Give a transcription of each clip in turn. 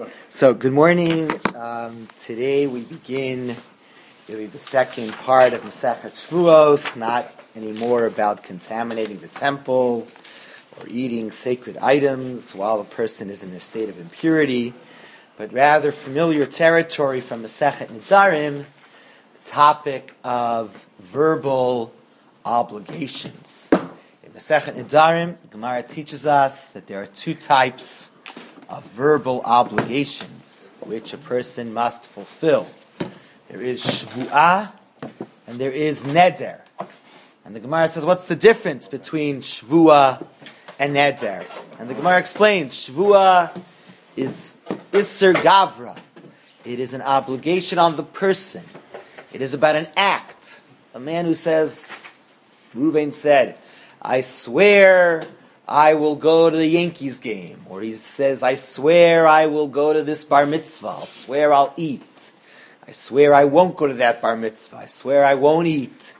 So, good morning. Today we begin really the second part of Masechet Shavuos, not anymore about contaminating the temple or eating sacred items while a person is in a state of impurity, but rather familiar territory from Masechet Nedarim, the topic of verbal obligations. In Masechet Nedarim, the Gemara teaches us that there are two types of verbal obligations which a person must fulfill. There is shvu'ah and there is neder. And the Gemara says, what's the difference between shvu'ah and neder? And the Gemara explains, shvu'ah is isser gavra. It is an obligation on the person. It is about an act. A man who says, Reuven said, I swear I will go to the Yankees game. Or he says, I swear I will go to this bar mitzvah. I'll swear I'll eat. I swear I won't go to that bar mitzvah. I swear I won't eat,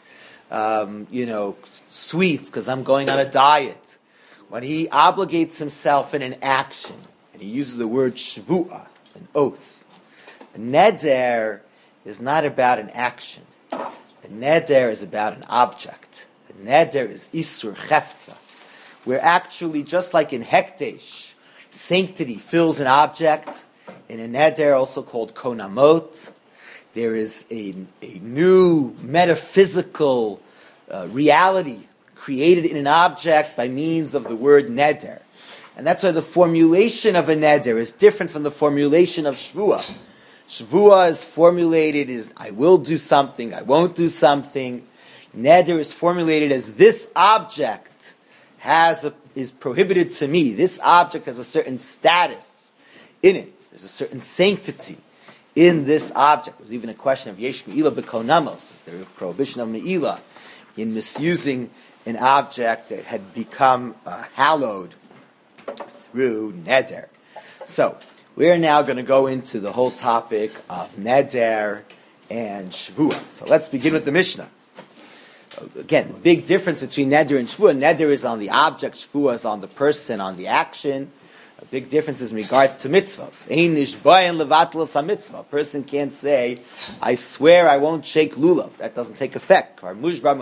sweets because I'm going on a diet. When he obligates himself in an action, and he uses the word shvu'ah, an oath, a neder is not about an action. A neder is about an object. A neder is isur chefza. Where actually, just like in Hekdesh, sanctity fills an object, in a neder, also called konamot, there is a new metaphysical reality created in an object by means of the word neder. And that's why the formulation of a neder is different from the formulation of shvuah. Shvuah is formulated as, I will do something, I won't do something. Neder is formulated as, this object is prohibited to me. This object has a certain status in it. There's a certain sanctity in this object. There's even a question of yesh me'ilah b'konamos. Is there a prohibition of me'ilah in misusing an object that had become hallowed through neder? So, we're now going to go into the whole topic of neder and shvuah. So let's begin with the Mishnah. Again, the big difference between neder and shvuah. Neder is on the object, shvuah is on the person, on the action. A big difference is in regards to mitzvahs. Ein nishbayin levatlos ha-mitzvah. A person can't say, I swear I won't shake lulav. That doesn't take effect. He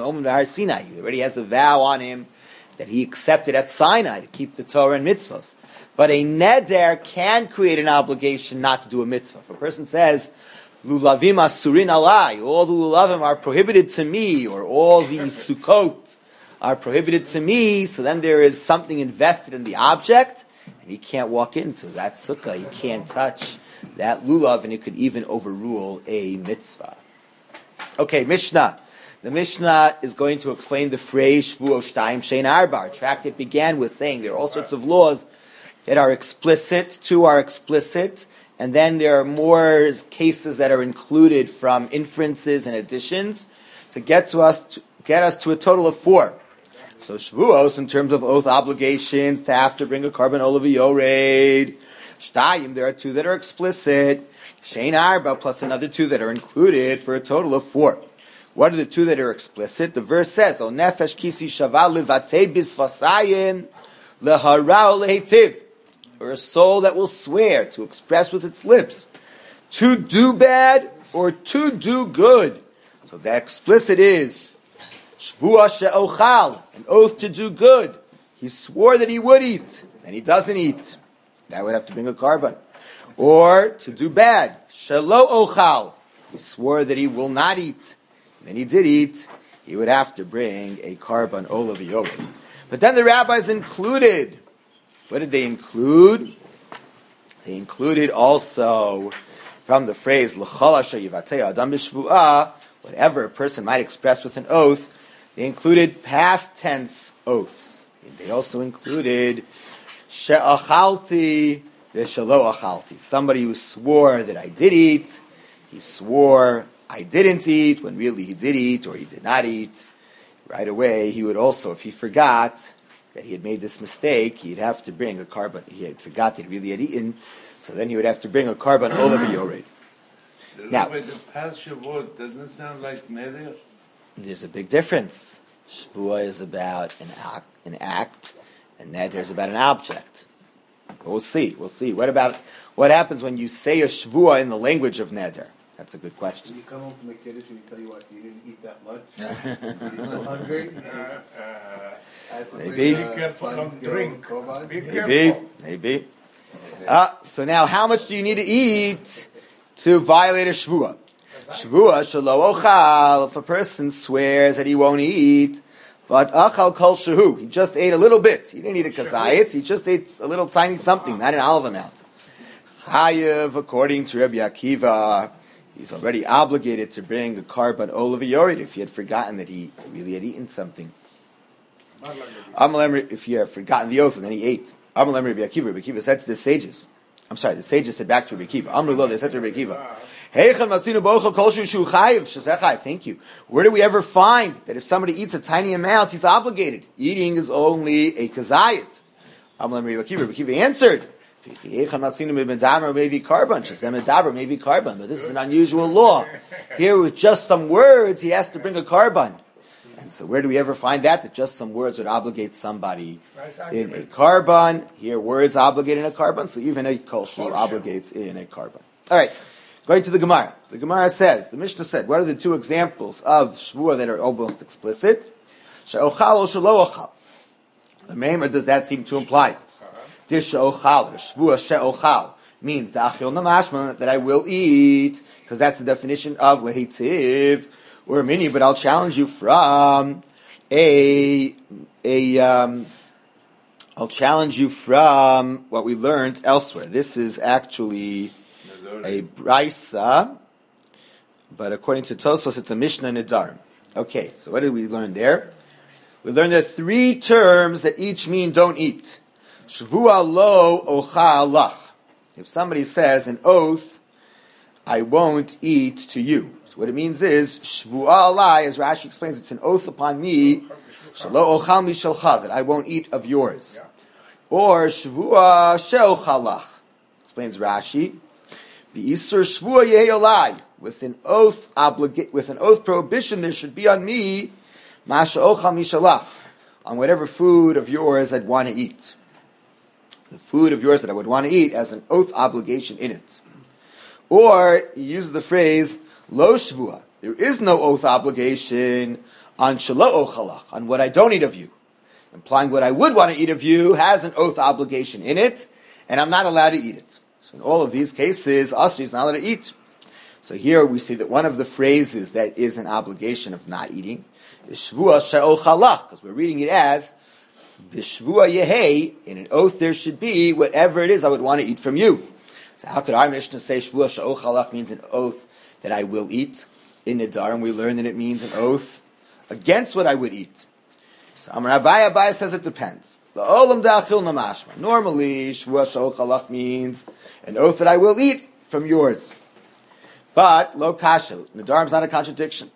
already has a vow on him that he accepted at Sinai to keep the Torah and mitzvahs. But a neder can create an obligation not to do a mitzvah. If a person says, Lulavim asurin alai, all the lulavim are prohibited to me, or all the sukkot are prohibited to me, so then there is something invested in the object, and he can't walk into that sukkah, he can't touch that lulav, and it could even overrule a mitzvah. Okay, Mishnah. The Mishnah is going to explain the phrase Shvuo Shtayim Shein Arba. Our tractate began with saying there are all sorts of laws that are explicit, two are explicit, and then there are more cases that are included from inferences and additions to get us to a total of 4. So Shvuos, in terms of oath obligations, to have to bring a carbon olav yored. Shtayim, there are 2 that are explicit. Shein Arba plus another 2 that are included for a total of 4. What are the 2 that are explicit? The verse says, O nefesh kisi shava levatei bisfasayim leharao lehetiv. Or a soul that will swear to express with its lips to do bad or to do good. So the explicit is shvuah she'ochal, an oath to do good. He swore that he would eat, and he doesn't eat. That would have to bring a carbon. Or to do bad, shelo ochal. He swore that he will not eat, and then he did eat. He would have to bring a carbon olav yored. But then the rabbis included. What did they include? They included also from the phrase l'chol asher yivatei adam b'shvuah, whatever a person might express with an oath. They included past tense oaths. They also included she'achalti v'shelo achalti. Somebody who swore that I did eat, he swore I didn't eat when really he did eat or he did not eat. Right away, he would also, if he forgot that he had made this mistake, he'd have to bring a carbon. He had forgot that he really had eaten, so then he would have to bring a carbon olav yored. Now, the past Shavuot doesn't sound like neder. There's a big difference. Shvuah is about an act, and neder is about an object. But we'll see. What happens when you say a shvua in the language of neder? That's a good question. When you come home from a kiddush and you tell you what, you didn't eat that much. You're still hungry. Maybe. Be careful, don't drink. Be Maybe. careful. So now, how much do you need to eat to violate a shvua? Shvua shelo ochal. If a person swears that he won't eat, but achal kol shehu, he just ate a little bit. He didn't eat a kazayit. He just ate a little tiny something, not an olive amount. Chayev, according to Rabbi Akiva, he's already obligated to bring a karban olav yored if he had forgotten that he really had eaten something. If he had forgotten the oath and then he ate. Rabbi Akiva said to the sages. The sages said back to Rabbi Akiva. They said to Rabbi Akiva, thank you. Where do we ever find that if somebody eats a tiny amount, he's obligated? Eating is only a kazayit. Rabbi Akiva answered, but this is an unusual law. Here with just some words, he has to bring a karban. And so where do we ever find that just some words would obligate somebody in a karban? Here words obligate in a karban, so even a kol shu obligates in a karban. All right, going to the Gemara. The Gemara says, the Mishnah said, what are the two examples of shvua that are almost explicit? She'ochal or shelo ochal. The Meimer does that seem to imply? This she'ochal, shvua she'ochal, means the achil namashma, that I will eat, because that's the definition of lehitiv, or mini, but I'll challenge you from I'll challenge you from what we learned elsewhere. This is actually a brisa, but according to Tosfos, it's a Mishnah Nedarim. Okay, so what did we learn there? We learned there are three terms that each mean don't eat. Shvua lo ochal lach. If somebody says an oath, I won't eat to you. So what it means is, shvuah alai, as Rashi explains, it's an oath upon me, shelo ochal mishalcha, that I won't eat of yours. Or shvuah she'ochal lach, explains Rashi, b'isur shvuah yehi alai, with an oath prohibition, there should be on me, ma she'ochal mishalach, on whatever food of yours I'd want to eat. The food of yours that I would want to eat has an oath obligation in it. Or, he uses the phrase, lo shvua. There is no oath obligation on shelo ochalach, on what I don't eat of you. Implying what I would want to eat of you has an oath obligation in it, and I'm not allowed to eat it. So in all of these cases, Asri is not allowed to eat. So here we see that one of the phrases that is an obligation of not eating is shvua she'ochalach, because we're reading it as b'shvua yehei, in an oath there should be whatever it is I would want to eat from you. So how could our Mishnah say shvua she'ochalach means an oath that I will eat? In Nedarim we learn that it means an oath against what I would eat. So Amar Abaye says it depends. The olam da'achil namashma. Normally shvua she'ochalach means an oath that I will eat from yours. But lo kasha, Nedarim's not a contradiction.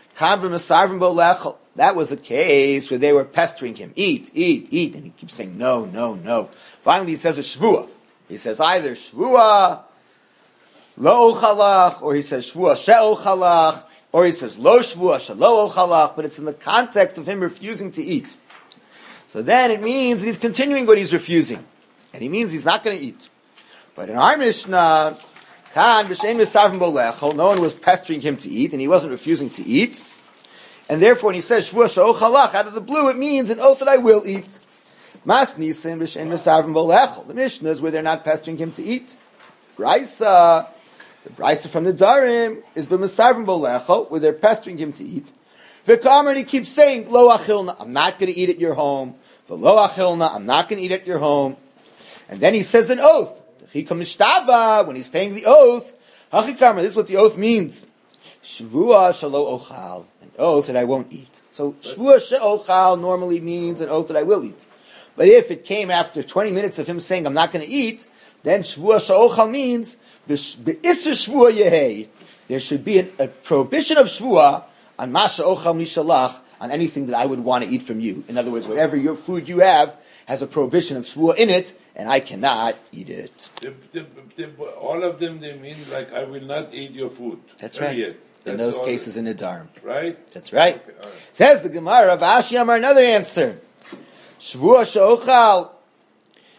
That was a case where they were pestering him. Eat, and he keeps saying no, no, no. Finally he says a shvua. He says either shvua lo ochalach, or he says shvua she'ochalach, or he says lo shvua shelo ochalach, but it's in the context of him refusing to eat. So then it means that he's continuing what he's refusing. And he means he's not going to eat. But in our Mishnah, no one was pestering him to eat, and he wasn't refusing to eat. And therefore, when he says shvua she'ochalach out of the blue, it means an oath that I will eat. Mas nisim b'shein mesarvim bolechol. The Mishnah is where they're not pestering him to eat. Brisa, the brisa from the Darim is b'mesarvim bolechol, where they're pestering him to eat. V'kamer, and he keeps saying lo achilna, I'm not going to eat at your home. V'lo achilna, I'm not going to eat at your home. And then he says an oath. When he's saying the oath, this is what the oath means. Shvua shelo ochal, an oath that I won't eat. So shvua she'ochal normally means an oath that I will eat. But if it came after 20 minutes of him saying I'm not going to eat, then shvua she'ochal means be'isr shvua yehei. There should be a prohibition of shvua on ma she'ochal mishalach, on anything that I would want to eat from you. In other words, whatever your food you have has a prohibition of shvua in it, and I cannot eat it. All of them, they mean like, I will not eat your food. That's right. In those cases in Nedarim. Right? That's right. Okay, right. Says the Gemara of Ashi Amar, another answer. Shvua she'ochal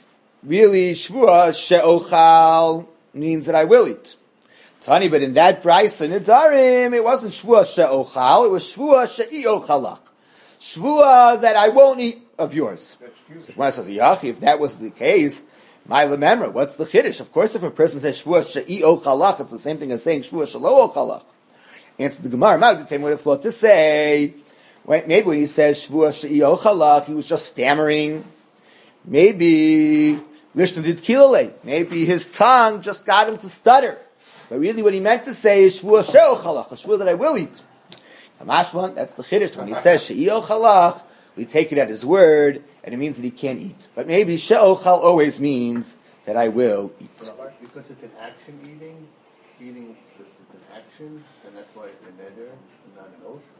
really shvua she'ochal means that I will eat. Tani, but in that brisa nedarim, it wasn't shvua she'ochal, it was shvua she'iochalach. Shvua that I won't eat of yours. So when I says, Yachi, if that was the case, my lememra, what's the chiddush? Of course, if a person says shvua she'iochalach, it's the same thing as saying shvua she'lo-ochalach. Answer the Gemara, Magdatim would have thought to say, maybe when he says shvua she'iochalach, he was just stammering. Maybe lishna did kilale. Maybe his tongue just got him to stutter. But really what he meant to say is shvua she'ochalach, a shvua that I will eat. Hamashman, that's the chiddush. When he says she'ochalach, we take it at his word, and it means that he can't eat. But maybe she'ochal always means that I will eat. Because it's an action eating because it's an action, and that's why it's a neder and not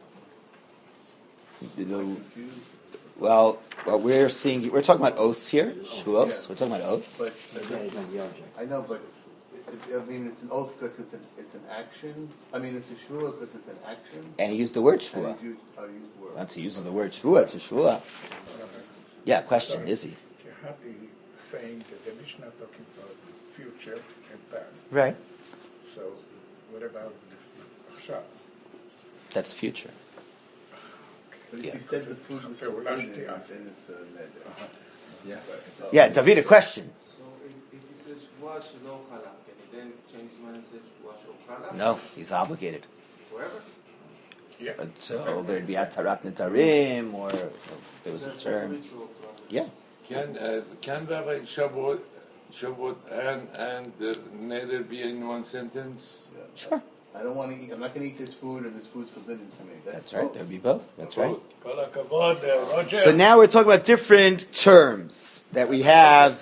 an oath. Well, we're talking about oaths here, shvuos. Yeah. We're talking about oaths. But I know, but it's an oath because it's an action. I mean, it's a shvua because it's an action. And he used the word shvua. Once he uses the word shvua, it's a shvua. Yeah, question, is he? Kehati saying that the Mishnah talking about future and past. Right. So, what about Achshav? That's future. But if he said the food was forbidden, then it's neder. Yeah, David, a question. So if he says shvua shelo chalach, can he then change his mind and say shvua shelo chalach? No, he's obligated. Forever? Yeah. Until there'd be atarat netarim, or if there was a term. Yeah. Can Rabbi Shavuot and the neder be in one sentence? Yeah. Sure. I don't want to eat. I'm not going to eat this food, and this food's forbidden to me. That's right. There'd be both. That's right. Roger. So now we're talking about different terms that we have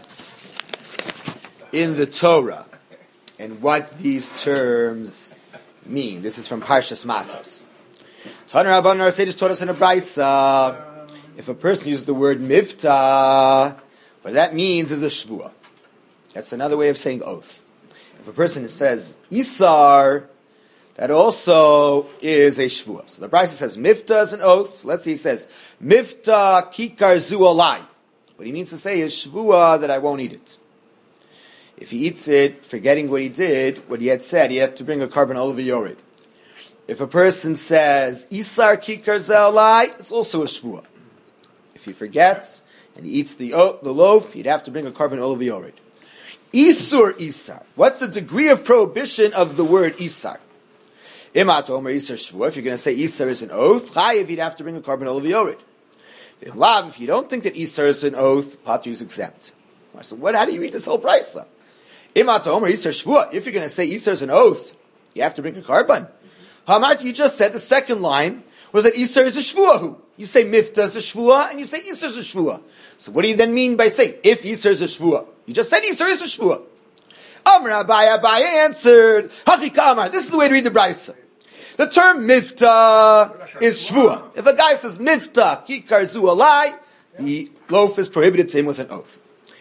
in the Torah and what these terms mean. This is from Parshas Matos. Taner Rabbanan Arseidus taught us in a brisa. If a person uses the word mifta, what that means is a shvua. That's another way of saying oath. If a person says isar, that also is a shvua. So the brisa says mifta is an oath. So let's see, he says mifta kikar zu alai. What he means to say is shvua that I won't eat it. If he eats it, forgetting what he did, what he had said, he had to bring a carbon olive yored. If a person says isar kikar zu alai, it's also a shvua. If he forgets and he eats the loaf, he'd have to bring a carbon olive yored. Isur isar. What's the degree of prohibition of the word isar? Imat omer isar shvua. If you're going to say isar is an oath, chayiv, you'd have to bring a carbon olive yored. If you don't think that isar is an oath, patu is exempt. So how do you read this whole brisa? Imat omer isar shvua. If you're going to say isar is an oath, you have to bring a carbon. Hamat, you just said the second line was that isar is a shvuahu. You say mifta is a shvua, and you say isar is a shvua. So what do you then mean by saying if isar is a shvua? You just said isar is a shvua. Amar Abaye answered, Hachika, this is the way to read the brisa. The term mifta is shvua. If a guy says mifta kikar zu alai, the loaf is prohibited to him with an oath.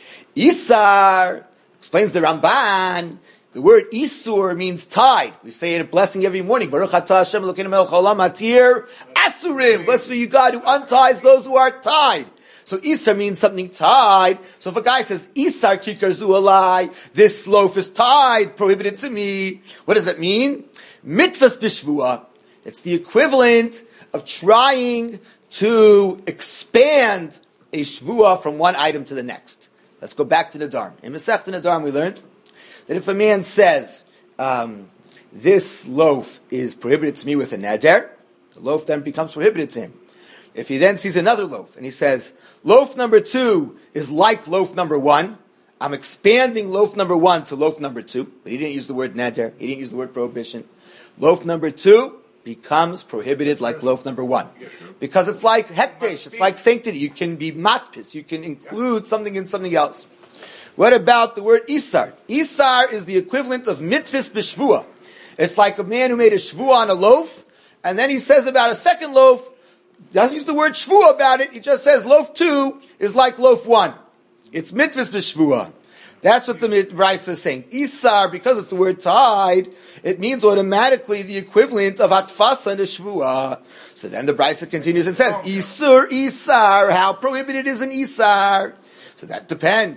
Isar explains the Ramban. The word isur means tied. We say it a blessing every morning. Baruch atah Hashem Elokeinu melech haolam hatir asurim. Blessed be you, God, who unties those who are tied. So isar means something tied. So if a guy says isar kikar zu alai, this loaf is tied, prohibited to me. What does that mean? Mitvas b'shvua. It's the equivalent of trying to expand a shvua from one item to the next. Let's go back to Nadarm. In Masechta Nadarm we learned that if a man says, this loaf is prohibited to me with a neder, the loaf then becomes prohibited to him. If he then sees another loaf and he says, loaf number 2 is like loaf number 1, I'm expanding loaf number 1 to loaf number 2, but he didn't use the word neder, he didn't use the word prohibition. Loaf number 2 becomes prohibited like loaf number 1. Because it's like hekdesh, it's like sanctity. You can be matpis, you can include something in something else. What about the word isar? Isar is the equivalent of mitvis b'shvua. It's like a man who made a shvua on a loaf, and then he says about a second loaf, doesn't use the word shvua about it, he just says loaf 2 is like loaf 1. It's mitvis b'shvua. That's what the Brisa is saying. Isar, because it's the word tied, it means automatically the equivalent of atfasa and a shvua. So then the Brisa continues and says, Isur, Isar, how prohibited is an Isar? So that depends.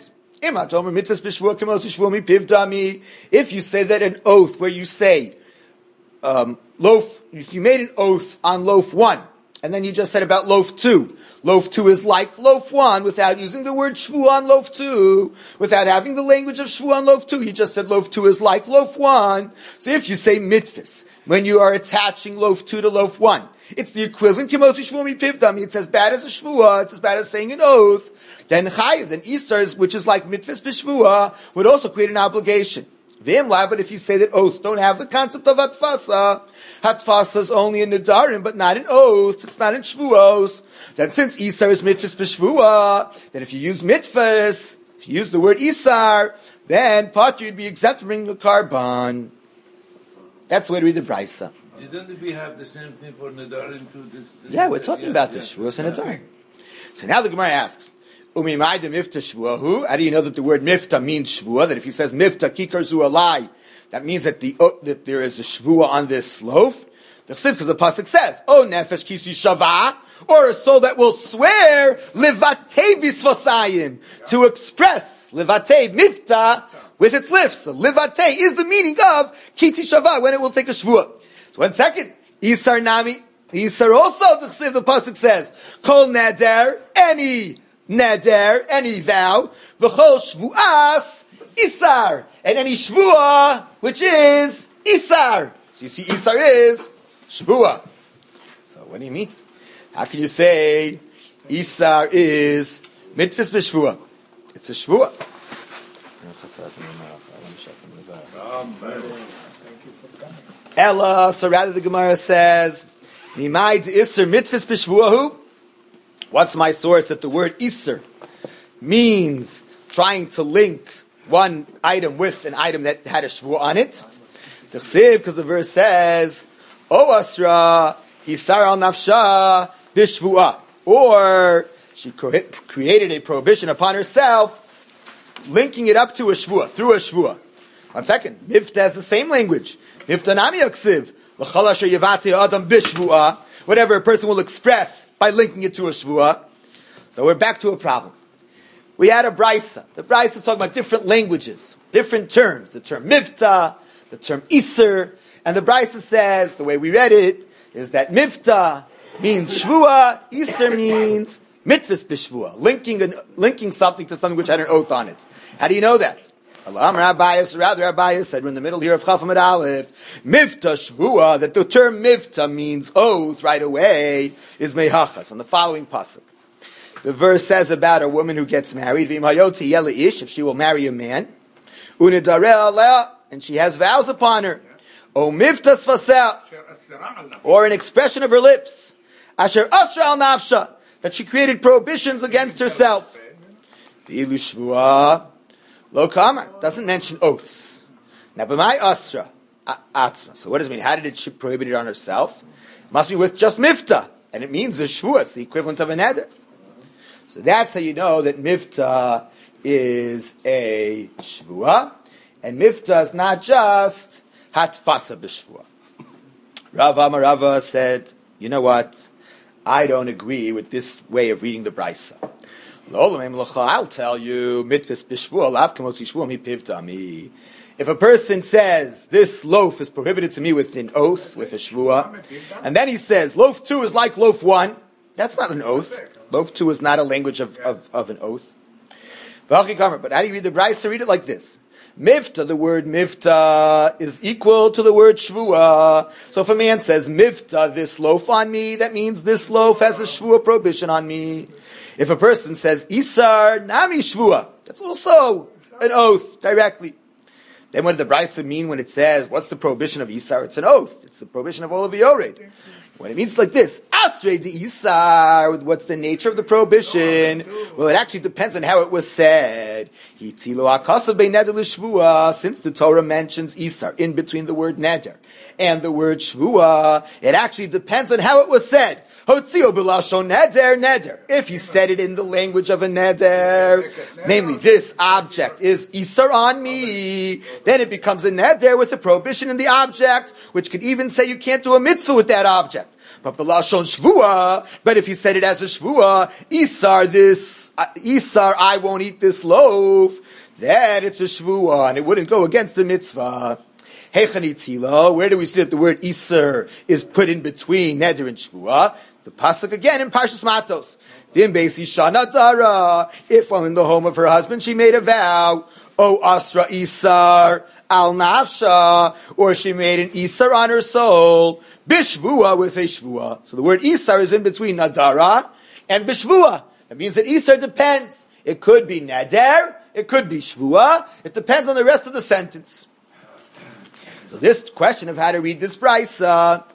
If you say that an oath where you say loaf, if you made an oath on loaf 1, and then you just said about loaf 2. Loaf 2 is like loaf 1 without using the word shvu on loaf 2, without having the language of shvu on loaf 2. You just said loaf 2 is like loaf 1. So if you say mitvus, when you are attaching loaf 2 to loaf 1, it's the equivalent kimotzi shvu mipivdami. It's as bad as a shvua, it's as bad as saying an oath. Then chayiv, then Easter, which is like mitvus b'shvua, would also create an obligation. But if you say that oaths don't have the concept of hatfasa, hatfasa is only in Nedarim, but not in oaths, it's not in shvuos. Then since Isar is mitvus b'shvua, then if you use mitvus, if you use the word Isar, then part you'd be exempt from bringing a carbon. That's the way to read the Brisa. Didn't we have the same thing for Nedarim too? Yeah, we're talking about this, shvuos and Nedarim. So now the Gemara asks, how do you know that the word mifta means shvua? That if he says mifta kikar zu alai, that means that that there is a shvua on this loaf. Because the pasuk says, "Oh nefesh kisi shava," or a soul that will swear livate bisvasayim, to express livate mifta with its lips. So livate is the meaning of kiti shava, when it will take a shvua. So 1 second, Isar nami, Isar also. The pasuk says, "Kol neder," any neder, any vow, v'chol shvuas, isar, and any shvua, which is isar. So you see, isar is shvua. So what do you mean? How can you say isar is mitvus b'shvua? It's a shvua. Ella, so rather the Gemara says, Mimai d'isar mitvus b'shvuahu. What's my source that the word Isser means trying to link one item with an item that had a shvuah on it? Because the verse says, O Asra, Isar al nafsha bishvuah. Or she created a prohibition upon herself, linking it up to a shvuah, through a shvuah. 1 second. Mifta has the same language. Mifta nami yaksiv. L'chal asher yivati adam bishvuah. Whatever a person will express by linking it to a shvuah. So we're back to a problem. We had a brisa. The brisa is talking about different languages, different terms. The term mifta, the term iser, and the brisa says, the way we read it, is that mifta means shvuah, iser means mitvus b'shvuah, linking something to something which had an oath on it. How do you know that? Rabbi said, we're in the middle here of Chaf Amud Aleph, Mifta Shvua, that the term Mifta means oath right away, is Mehachas, on the following pasuk. The verse says about a woman who gets married, if she will marry a man, and she has vows upon her, O Mifta Sfasel, or an expression of her lips, Asher Asra al Nafsha, that she created prohibitions against herself. V'ilu Shvua, Lo Kamar doesn't mention oaths. Now, b'mai asra atzma. So, what does it mean? How did she prohibit it on herself? It must be with just mifta, and it means the shvuah. It's the equivalent of a neder. So that's how you know that mifta is a shvuah, and mifta is not just hatfasa b'shvuah. Rav Amarava said, "You know what? I don't agree with this way of reading the brisa. I'll tell you, if a person says, this loaf is prohibited to me with an oath, with a shvuah, and then he says, loaf 2 is like loaf 1, that's not an oath. Loaf 2 is not a language of an oath. But how do you read the Brisa? Read it like this. Mifta, the word mifta, is equal to the word shvuah. So if a man says, mifta, this loaf on me, that means this loaf has a shvuah prohibition on me. If a person says, Isar nami shvuah, that's also an oath directly. Then what did the Brisa mean when it says, what's the prohibition of Isar? It's an oath. It's the prohibition of Olav Yored. What it means is like this. Asrei de Isar, what's the nature of the prohibition? Well, it actually depends on how it was said. Since the Torah mentions Isar in between the word neder and the word shvuah, it actually depends on how it was said. Hotzio b'lashon neder, neder. If he said it in the language of a neder, namely this object is Isar on me, then it becomes a neder with a prohibition in the object, which could even say you can't do a mitzvah with that object. But b'lashon shvuah, but if he said it as a shvuah, Isar, I won't eat this loaf, then it's a shvuah, and it wouldn't go against the mitzvah. Heichanitzila, where do we see that the word iser is put in between neder and shvuah? The pasuk again in Parshas Matos. Vim beis isha nadara, if while in the home of her husband she made a vow, O asra isar al nafsha, or she made an isar on her soul, bishvua with a shvua. So the word isar is in between nadara and bishvua. That means that isar depends. It could be neder, it could be shvua. It depends on the rest of the sentence. So this question of how to read this brisa,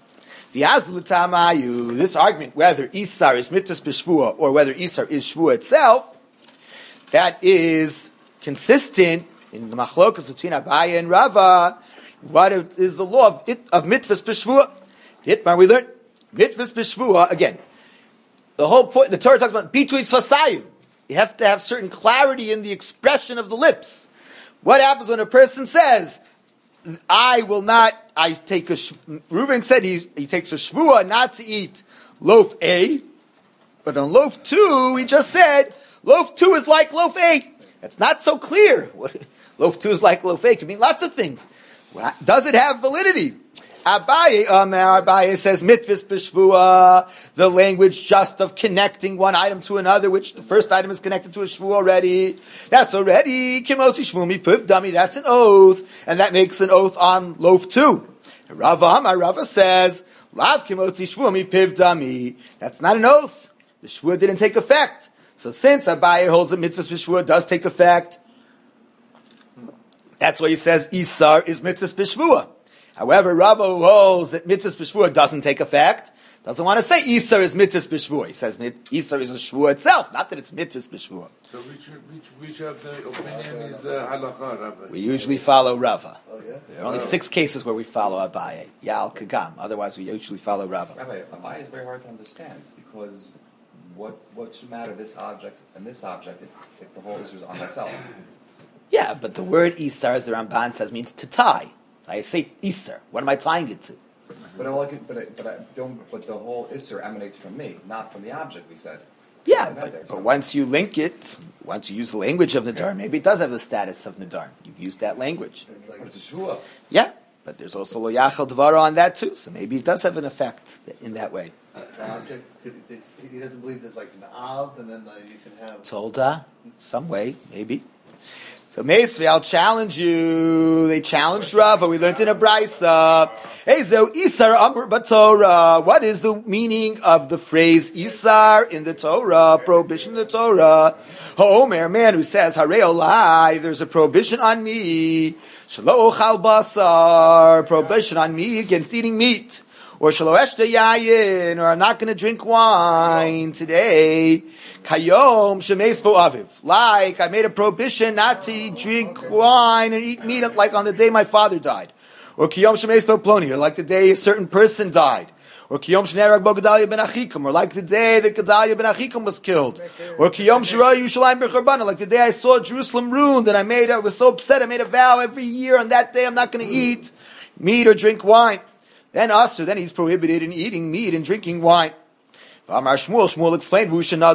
this argument whether isar is mitzvah b'shvua or whether isar is shvua itself, that is consistent in the machlokas between Abaye and Rava. What is the law of mitzvahs b'shvua? Hitmar, we learned mitzvahs b'shvua again. The whole point, the Torah talks about bitui tzvasayim. You have to have certain clarity in the expression of the lips. What happens when a person says, I will not, Reuven said he takes a shvua not to eat loaf A, but on loaf 2, he just said, loaf 2 is like loaf 8. That's not so clear. Loaf 2 is like loaf 8. It could mean lots of things. Does it have validity? Abaye says mitzvahs b'shvua, the language just of connecting one item to another, which the first item is connected to a shvua already. That's already kimotzi shvumi puv dami. That's an oath, and that makes an oath on loaf 2. Rava says lav kimotzi shvumi piv dami. That's not an oath. The shvua didn't take effect. So since Abaye holds that mitzvahs b'shvua does take effect, that's why he says isar is mitzvahs b'shvua. However, Rava holds that mitzvahs b'shvua doesn't take effect, doesn't want to say isar is mitzvahs b'shvua. He says isar is a shvua itself, not that it's mitzvahs b'shvua. So which of the opinion is the halacha, Rabbi? We usually follow Rava. Oh, yeah? There are only 6 cases where we follow Abaye. Yal Kagam. Otherwise, we usually follow Rava. Rabbi, Abaye is very hard to understand because what should matter, this object and this object, if the whole issue is on itself? Yeah, but the word isar, as the Ramban says, means to tie. So I say isar. What am I tying it to? But the whole isser emanates from me, not from the object. We said. Yeah, but once you link it, once you use the language of Nadar, maybe it does have the status of Nadar. You've used that language. But it's a shvua. Yeah, but there's also lo yachal dvara on that too, so maybe it does have an effect in that way. The object, he doesn't believe there's like an av, and then you can have... Tolda, some way, maybe. So Meisvi, I'll challenge you. They challenged Rava. We learned in a brisa. Ezo Isar Amr Batorah. What is the meaning of the phrase Isar in the Torah? Prohibition in the Torah. Homer, man who says Harei Olai, there's a prohibition on me. Shelo Ochal Basar, prohibition on me against eating meat. Or Shelo Eshta Yayin, or I'm not going to drink wine today. Kayom Shemeispo Aviv. Like I made a prohibition not to drink wine and eat meat like on the day my father died. Or Kiyom Shemeispo Ploni, or like the day a certain person died. Or Kiyom Shnerag Bo Gedalia ben Achikum, or like the day that Gedalia ben Achikum was killed. Or Kiyom Shira Yushalayim B'Charbana, like the day I saw Jerusalem ruined and I was so upset I made a vow every year on that day I'm not going to eat meat or drink wine. Then he's prohibited in eating meat and drinking wine. Shmuel explained,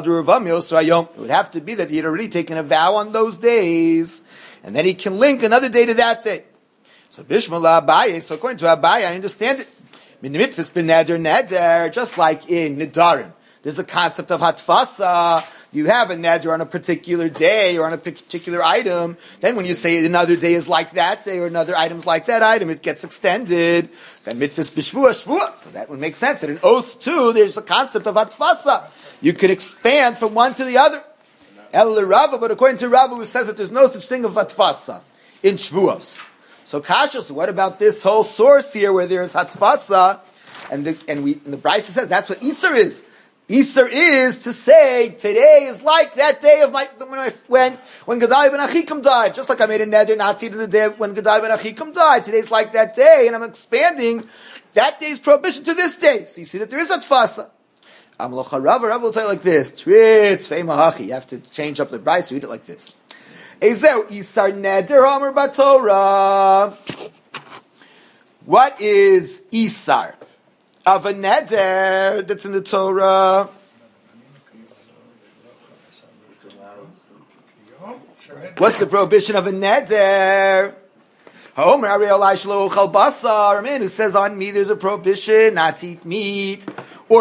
it would have to be that he had already taken a vow on those days, and then he can link another day to that day. So Bishmala Abaye, so according to Abaye, I understand it. Mitzvahs ben neder, just like in Nedarim. There's a concept of hatfasa. You have a neder on a particular day or on a particular item. Then when you say another day is like that day or another item's like that item, it gets extended. Then mitzvahs b'shvua, shvua. So that would make sense. And in oaths too, there's a concept of hatfasa. You could expand from one to the other. El Rava, but according to Rava, who says that there's no such thing of hatfasa in shvuos. So kasha, so what about this whole source here where there's hatfasa? And the Brisa says that's what Isar is. Isar is to say today is like that day of when Gedalia ben Achikum died. Just like I made a neder not to eat on the day when Gedalia ben Achikum died. Today's like that day, and I'm expanding that day's prohibition to this day. So you see that there is hatfasa. Rav will tell you like this: Tritz feimahachi. You have to change up the Brisa. Read it like this: Ezeu Isar neder Amar Batorah. What is Isar of a neder that's in the Torah? What's the prohibition of a neder? A man who says on me there's a prohibition not to eat meat, or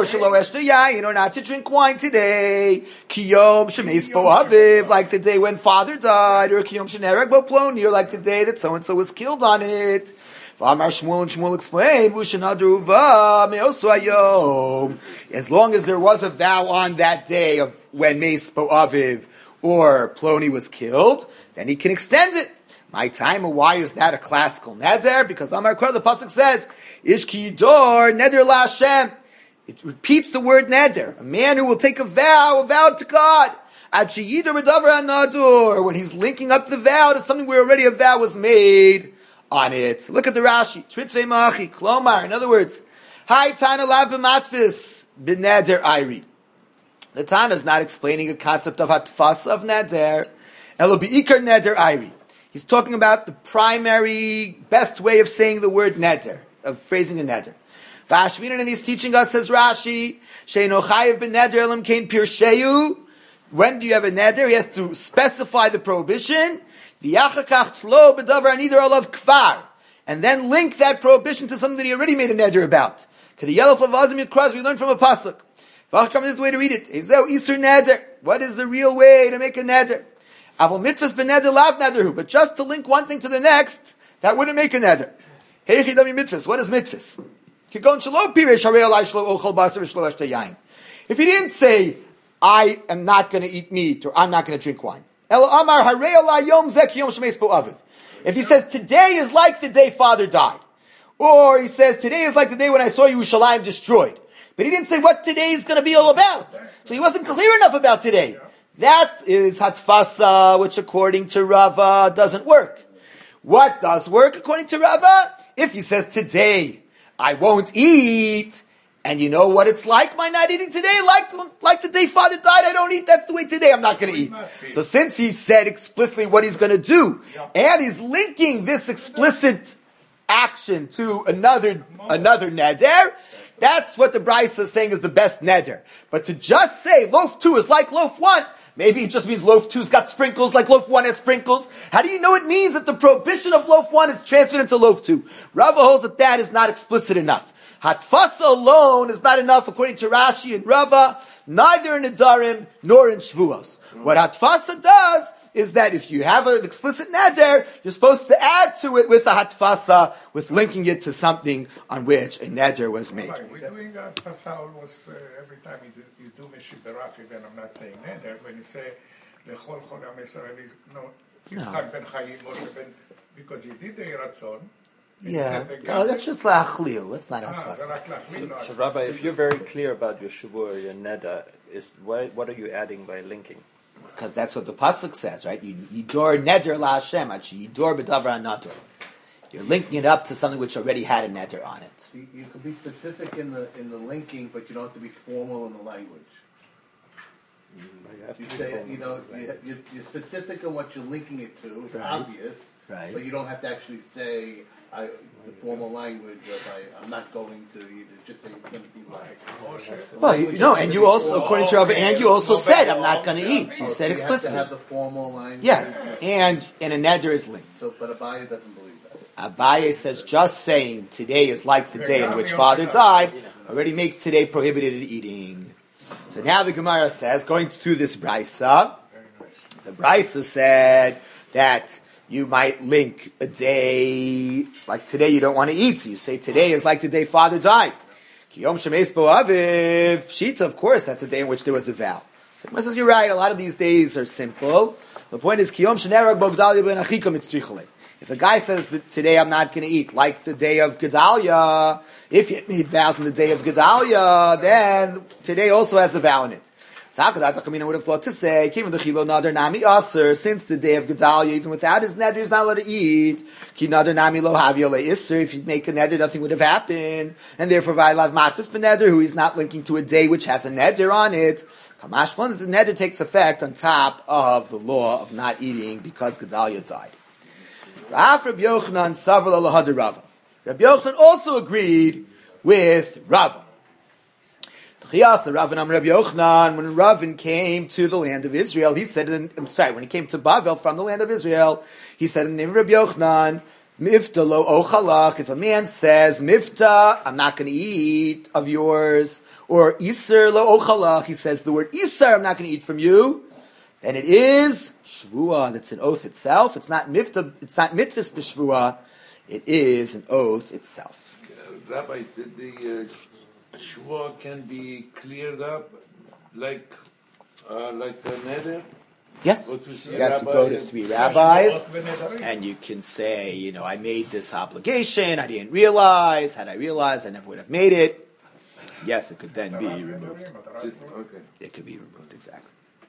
or not to drink wine today. Kiyom shemeis bo aviv, like the day when father died, or kiyom shenereg bo ploni, or like the day that so and so was killed on it. V'amar Shmuel, and Shmuel explained, v'shenadruva meosu hayom. As long as there was a vow on that day of when meis bo aviv or ploni was killed, then he can extend it. My time, why is that a classical neder? Because Amar Kor, the pasuk says, Ish ki yidor neder la Hashem. It repeats the word neder. A man who will take a vow to God. Ad sheyidor b'davar hanadur. When he's linking up the vow to something where already a vow was made on it. Look at the Rashi. Tritzvei machi, klomar. In other words, Hai tana lav b'matfis b'neder ayri. The Tana is not explaining a concept of hatfas of neder. Elo b'ikar neder ayri. He's talking about the primary, best way of saying the word neder, of phrasing a neder. Vashminan, and he's teaching us, says Rashi, she'eno chayev b'neder elam kein pirsheyu. When do you have a neder? He has to specify the prohibition. V'yachakach tlo b'davar anidar alav kfar. And then link that prohibition to something that he already made a neder about. K'diyelef lavazim yikras, we learn from a pasuk. V'achakam, this is the way to read it. Ezeu isur neder. What is the real way to make a neder? Aval mitzvahs b'neder lav nederhu, but just to link one thing to the next, that wouldn't make a neder. Heichi dami mitzvahs. What is mitzvahs? Kigon shelo piresh harei alai shelo ochel basar v'shelo eshte yain. If he didn't say, I am not going to eat meat, or I'm not going to drink wine. El amar harei alai yom zeh ki yom shemeis bo aviv. If he says, today is like the day father died, or he says, today is like the day when I saw Yerushalayim destroyed. But he didn't say what today is going to be all about. So he wasn't clear enough about today. That is hatfasa, which according to Rava doesn't work. What does work according to Rava? If he says today I won't eat, and you know what it's like by not eating today, like the day father died, I don't eat, that's the way today I'm not going to eat. So since he said explicitly what he's going to do, and he's linking this explicit action to another neder, that's what the Brisa is saying is the best neder. But to just say loaf 2 is like loaf 1, maybe it just means loaf 2's got sprinkles like loaf 1 has sprinkles. How do you know it means that the prohibition of loaf 1 is transferred into loaf 2? Rava holds that is not explicit enough. Hatfasa alone is not enough according to Rashi and Rava, neither in Nedarim nor in Shvuos. What Hatfasa does is that if you have an explicit neder, you're supposed to add to it with a hatfasa, with linking it to something on which a neder was made. Right. We're doing hatfasa almost every time you do Meshib Berach, then I'm not saying neder. When you say Lechol Chol HaMesareli, Yitzchak ben Chaim, because you did the Yiratzon. Yeah, that's just la'achlil. That's not hatfasa. So, Rabbi, if you're very clear about your shavua or your neder, what are you adding by linking? Because that's what the pasuk says, right? Yidor neder la Hashem, yidor b'davar hanadur. You're linking it up to something which already had a neder on it. You can be specific in the linking, but you don't have to be formal in the language. You say, you're specific in what you're linking it to. It's obvious, right? But you don't have to actually say the formal language of I'm not going to eat it. Just say it's going to be like. Well, and you also, according to Rava, and you also said I'm not going to eat. You said explicitly. You have to have the formal language. Yes, and a neder is linked. So, but Abaye doesn't believe that. Abaye says just saying today is like the day in which father died already makes today prohibited eating. So now the Gemara says, going through this brisa, the brisa said that you might link a day, like today you don't want to eat, so you say today is like the day father died. Kiyom shemeis bo aviv, Shita, of course, that's a day in which there was a vow. So you're right, a lot of these days are simple. The point is, Kiyom shenerag bo Gedalia ben Achika mitzrichale. If a guy says that today I'm not going to eat, like the day of Gedalia, if you made vows on the day of Gedalia, then today also has a vow in it. So Kamina would have thought to say, since the day of Gedalia, even without his neder, he's not allowed to eat. Ki nadar nami lo havya le'isser. If you make a neder, nothing would have happened. And therefore, Vaylav matfis b'neder, who is not linking to a day which has a neder on it. Kamashpon, that the neder takes effect on top of the law of not eating because Gedalia died. Rabbi Yochanan also agreed with Rava. When Ravin came to the land of Israel, he said, when he came to Bavel from the land of Israel, he said in the name of Rabbi Yochanan, Mifta lo ochalach, if a man says, Mifta, I'm not going to eat of yours, or Iser lo ochalach, he says the word Iser, I'm not going to eat from you, then it is Shvuah, that's an oath itself. It's not Mifta, it's not Mitvus b'Shvuah, it is an oath itself. Rabbi, the Shvuah can be cleared up like a neder? Yes. Go to see You have to rabbi go to and- 3 rabbis, and you can say, I made this obligation, I didn't realize, had I realized, I never would have made it. Yes, it could then be removed. Okay. It could be removed, exactly.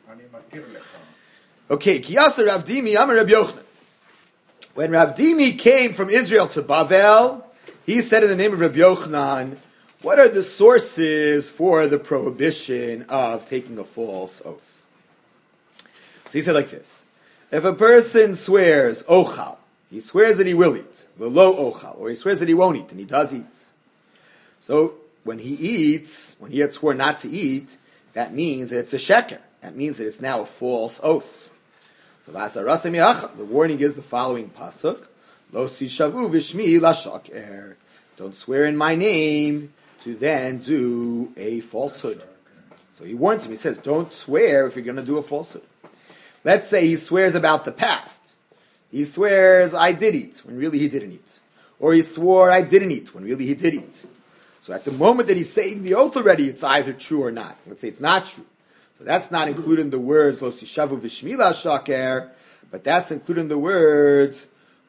Okay, Kiyasa Rav Dimi, Amar Rabbi Yochanan. When Rav Dimi came from Israel to Bavel, he said in the name of Rabbi Yochanan, what are the sources for the prohibition of taking a false oath? So he said like this: if a person swears ochal, he swears that he will eat, velo ochal, or he swears that he won't eat, and he does eat. So when he eats, when he had sworn not to eat, that means that it's a sheker. That means that it's now a false oath. So the warning is the following pasuk: Lo sishavu v'shmi lashaker. Don't swear in my name to then do a falsehood. So he warns him. He says, don't swear if you're going to do a falsehood. Let's say he swears about the past. He swears, I did eat, when really he didn't eat. Or he swore, I didn't eat, when really he did eat. So at the moment that he's saying the oath already, it's either true or not. Let's say it's not true. So that's not included in the words, Lo sishavu v'shmi lashaker, but that's included in the words,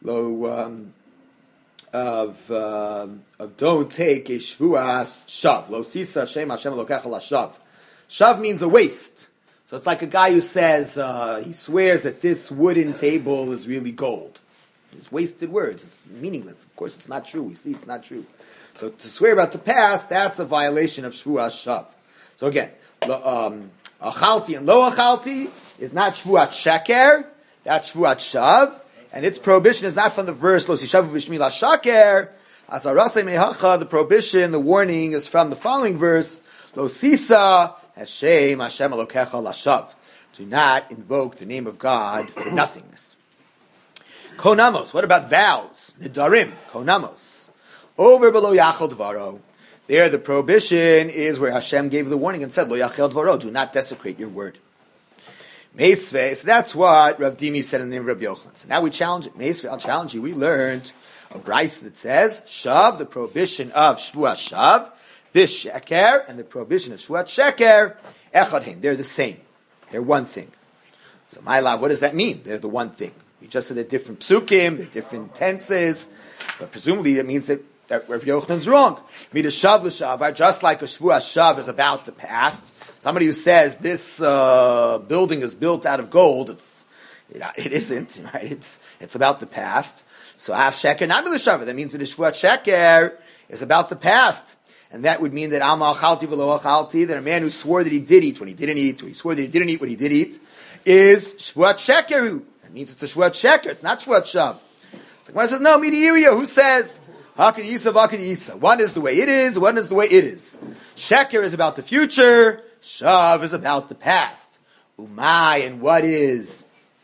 of don't take a shvuas shav. Lo sisa shem Hashem elokecha lashav. Shav means a waste. So it's like a guy who says, he swears that this wooden table is really gold. It's wasted words. It's meaningless. Of course, it's not true. We see it's not true. So to swear about the past, that's a violation of shvuas shav. So again, achalti and lo achalti is not shvuat sheker. That's shvuat shav. And its prohibition is not from the verse, Lo sishavu v'shmi lashaker. Asarase mehacha, the prohibition, the warning is from the following verse, Lo sisa Hashem elokecha lashav. Do not invoke the name of God for nothingness. Konamos, what about vows? Nidarim, konamos. Over below yachal dvaro. There the prohibition is where Hashem gave the warning and said, Lo yachal dvaro, do not desecrate your word. Meisvei, so that's what Rav Dimi said in the name of Rabbi Yochanan. So now we challenge it. Meisvei, I'll challenge you. We learned a brayso that says, Shav, the prohibition of Shvuah Shav, Vish Sheker, and the prohibition of Shvuah Sheker, Echad Hein. They're the same. They're one thing. So my love, what does that mean? They're the one thing. We just said they're different psukim, they're different tenses, but presumably that means that Rav Yochanan's wrong. Midashav l'shavar, just like a Shvuah Shav is about the past. Somebody who says this building is built out of gold, it isn't, right? It's about the past. So Av Sheker, not Midashav, that means that the Shvuah Sheker is about the past. And that would mean that Alma Achalti v'lo Achalti, that a man who swore that he did eat when he didn't eat, or he swore that he didn't eat when he did eat, is Shvuat Shekeru. That means it's a Shvuat Sheker, it's not Shvuat Shav. So Gemara says, no, Midiiria, who says, Hakad Yisa, Vakad Yisa. One is the way it is, one is the way it is. Sheker is about the future, Shav is about the past. Umay, and what is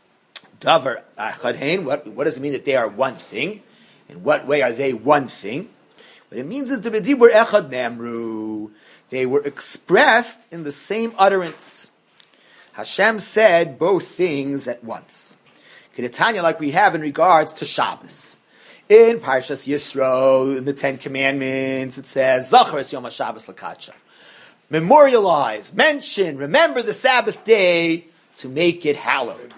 Davar Achad Hein? What does it mean that they are one thing? In what way are they one thing? What it means is the B'dibur Echad Namru. They were expressed in the same utterance. Hashem said both things at once. Kedetanya, like we have in regards to Shabbos. In Parshas Yisro, in the Ten Commandments, it says, Zachar es Yom HaShabbos l'kadsha. Memorialize, mention, remember the Sabbath day to make it hallowed.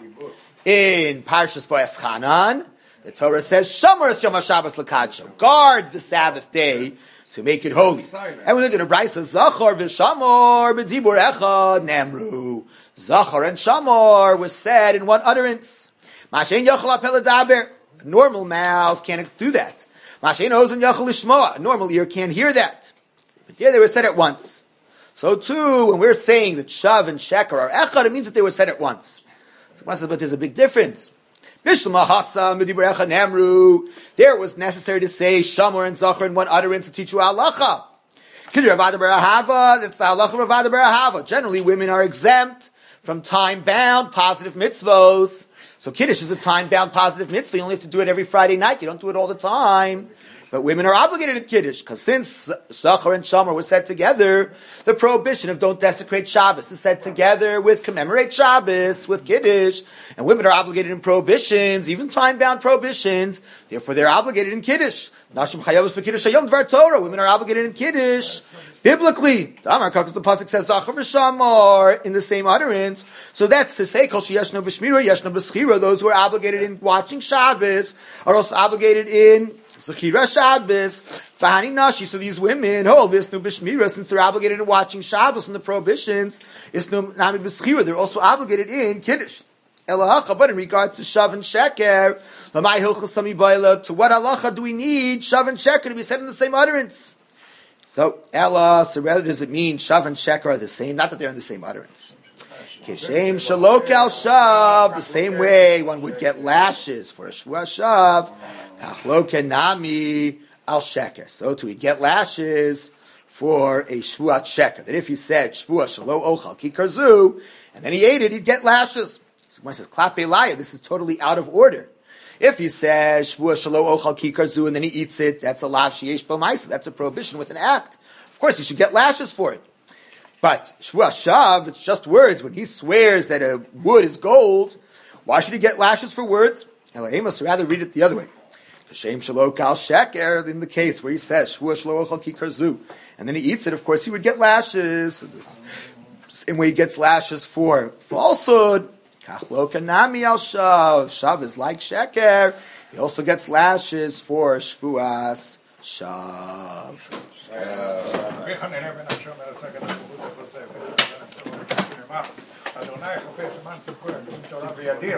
In Parshas Vayeschanan, the Torah says, Shomer es Yom HaShabbos l'kadsha. Guard the Sabbath day to make it holy. And we look at the Brisa, Zachar v'Shamor b'dibur echad namru. Zachar and Shamor was said in one utterance. Mashen yachal apel adaber. A normal mouth can't do that. Mashen ozen yachal lishmoa. A normal ear can't hear that. But there they were said at once. So too, when we're saying that Shav and Sheker are echad, it means that they were said at once. So, but there's a big difference. There it was necessary to say Shamor and Zachar in one utterance to teach you halacha. That's the halacha of Ravada Barahava. Generally, women are exempt from time-bound positive mitzvos. So Kiddush is a time-bound positive mitzvah. You only have to do it every Friday night. You don't do it all the time. But women are obligated at Kiddush, because since Sachar and Shamar were said together, the prohibition of don't desecrate Shabbos is said together with commemorate Shabbos, with Kiddush, and women are obligated in prohibitions, even time-bound prohibitions, therefore they're obligated in Kiddush. Nashim chayavus b'Kiddush hayom dvar Torah, women are obligated in Kiddush. Biblically, the pasuk says Zachar v'Shamar in the same utterance. So that's to say, Kol sheyeshno b'shmira, yeshno b'schira, those who are obligated in watching Shabbos are also obligated in Zechira Shabbos, Fahani Nashi. So these women, Visnu b'shmira, since they're obligated in watching Shabbos and the prohibitions, Isnu nami b'schira, they're also obligated in Kiddush. Elahacha, but in regards to Shav and Sheker, Lamai Hilchos Sami Baila, to what halacha do we need Shav and Sheker to be said in the same utterance? So, Ella, so rather does it mean Shav and Sheker are the same? Not that they're in the same utterance. Keshem Shalok al Shav, the same way one would get lashes for a Shvua Shav, Kachlo Nami al Sheker. So to get lashes for a Shvuat Sheker. That if he said Shvua Shalo Ochal Kikarzu, and then he ate it, he'd get lashes. So when it says Klap Elaya, this is totally out of order. If he says Shvua Shalo Ochal Kikarzu and then he eats it, that's a lav sheyesh bo ma'isa. That's a prohibition with an act. Of course, he should get lashes for it. But Shvua Shav, it's just words. When he swears that a wood is gold, why should he get lashes for words? Elaim rather read it the other way. Hashem Shalo Kal Sheker, in the case where he says Shvua Shalo Ochal Kikarzu, and then he eats it, of course he would get lashes. Same way he gets lashes for falsehood. Kachlo Kanami al Shav. Shav is like Sheker. He also gets lashes for Shvuas Shav. אדוני חפץ זמן תפקוד, תורה וידיר.